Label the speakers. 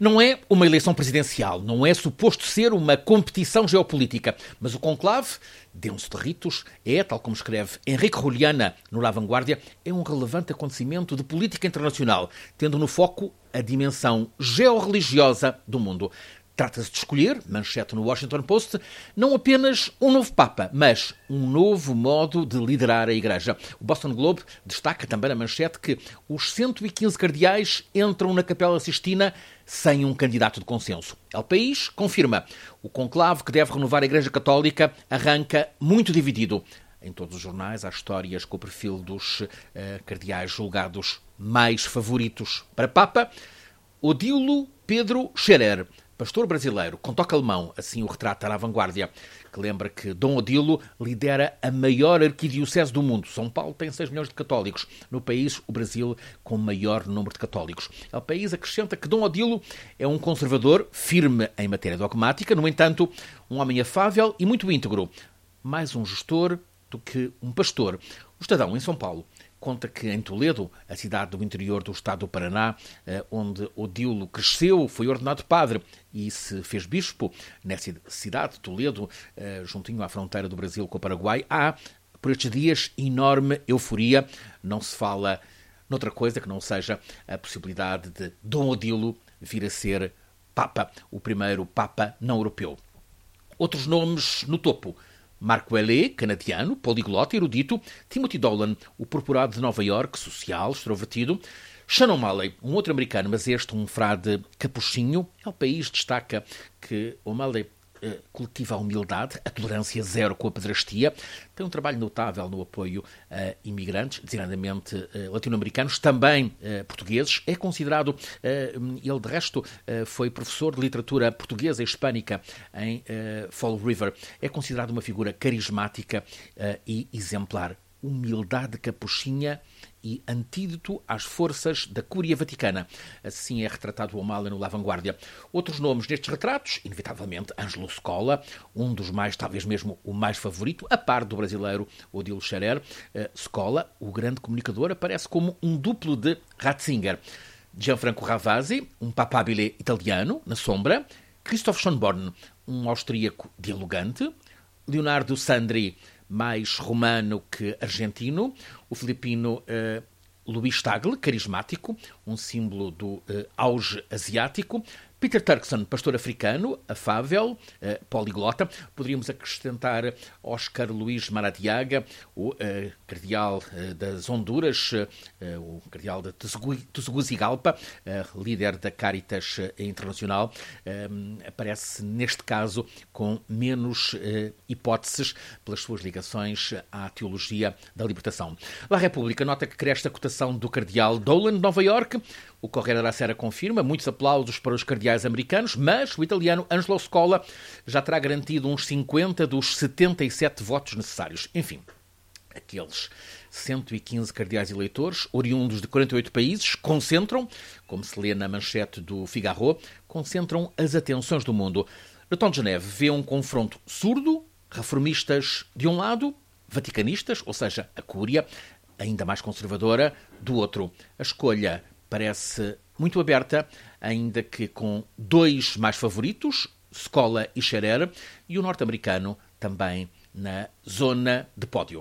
Speaker 1: Não é uma eleição presidencial, não é suposto ser uma competição geopolítica, mas o conclave, denso de ritos, é, tal como escreve Henrique Juliana no La Vanguardia, é um relevante acontecimento de política internacional, tendo no foco a dimensão georreligiosa do mundo. Trata-se de escolher, manchete no Washington Post, não apenas um novo Papa, mas um novo modo de liderar a Igreja. O Boston Globe destaca também na manchete que os 115 cardeais entram na Capela Sistina sem um candidato de consenso. El País confirma. O conclave que deve renovar a Igreja Católica arranca muito dividido. Em todos os jornais há histórias com o perfil dos cardeais julgados mais favoritos para Papa. Odilo Pedro Scherer, pastor brasileiro com toque alemão, assim o retrata a Vanguardia, que lembra que Dom Odilo lidera a maior arquidiocese do mundo. São Paulo tem 6 milhões de católicos. No país, o Brasil com o maior número de católicos. O país acrescenta que Dom Odilo é um conservador firme em matéria dogmática, no entanto, um homem afável e muito íntegro. Mais um gestor do que um pastor. O Estadão, em São Paulo, conta que em Toledo, a cidade do interior do estado do Paraná, onde Odilo cresceu, foi ordenado padre e se fez bispo. Nessa cidade, Toledo, juntinho à fronteira do Brasil com o Paraguai, há, por estes dias, enorme euforia. Não se fala noutra coisa que não seja a possibilidade de Dom Odilo vir a ser Papa, o primeiro Papa não europeu. Outros nomes no topo. Marco Elé, canadiano, poliglota, erudito. Timothy Dolan, o purpurado de Nova Iorque, social, extrovertido. Sean O'Malley, um outro americano, mas este um frade capuchinho. O país destaca que O'Malley cultiva a humildade, a tolerância zero com a pedrastia. Tem um trabalho notável no apoio a imigrantes, designadamente latino-americanos, também portugueses. É considerado, ele de resto foi professor de literatura portuguesa e hispânica em Fall River. É considerado uma figura carismática e exemplar. Humildade capuchinha e antídoto às forças da Cúria Vaticana. Assim é retratado o O'Malley no La Vanguardia. Outros nomes nestes retratos, inevitavelmente Ângelo Scola, um dos mais, talvez mesmo o mais favorito, a par do brasileiro Odilo Scherer. Scola, o grande comunicador, aparece como um duplo de Ratzinger. Gianfranco Ravasi, um papabile italiano, na sombra. Christoph Schönborn, um austríaco dialogante. Leonardo Sandri, mais romano que argentino. O filipino Luís Tagle, carismático, um símbolo do auge asiático. Peter Turkson, pastor africano, afável, poliglota. Poderíamos acrescentar Oscar Luís Maradiaga, o cardeal das Honduras, o cardeal de Tegucigalpa, líder da Caritas Internacional. Aparece, neste caso, com menos hipóteses pelas suas ligações à teologia da libertação. La República nota que cresce a cotação do cardeal Dolan de Nova Iorque. O Corriere della Sera confirma muitos aplausos para os cardeais americanos, mas o italiano Angelo Scola já terá garantido uns 50 dos 77 votos necessários. Enfim, aqueles 115 cardeais eleitores, oriundos de 48 países, concentram, como se lê na manchete do Figaro, concentram as atenções do mundo. Le Temps de Genève vê um confronto surdo, reformistas de um lado, vaticanistas, ou seja, a Cúria, ainda mais conservadora, do outro. A escolha parece muito aberta, ainda que com dois mais favoritos, Scola e Scherer, e o norte-americano também na zona de pódio.